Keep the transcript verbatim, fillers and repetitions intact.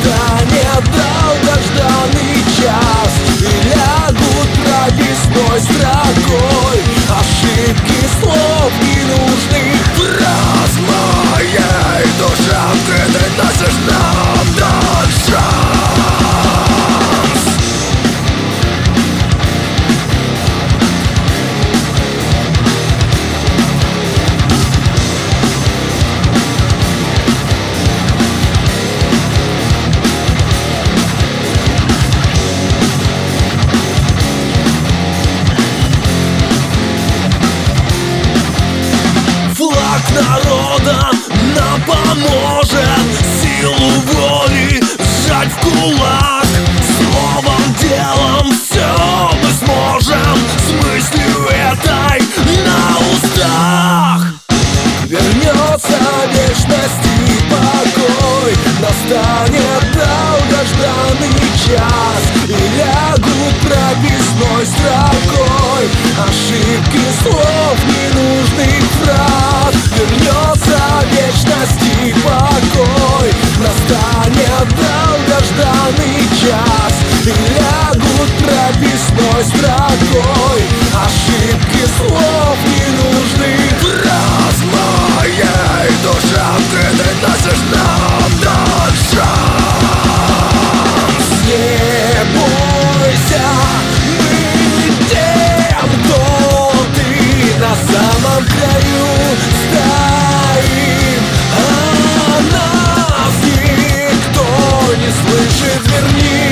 настанет долгожданный час, и лягут прописной строкой ошибки слов ненужных фраз. Моей душе ты приносишь нам тот шанс. Флаг народа нам поможет силу воли сжать в кулак. Словом, делом все мы сможем с мыслью этой на устах. Вернется вечность и покой, настанет долгожданный час, и лягут прописной строкой ошибки слов ненужных фраз. Вернется вечность и покой, настанет долгожданный час, и лягут прописной строкой ошибки слов ненужных фраз. Моей душе ты приносишь нам тот шанс. Не бойся, мы тем, кто ты на самом краю стоим, а нас никто не слышит, верни.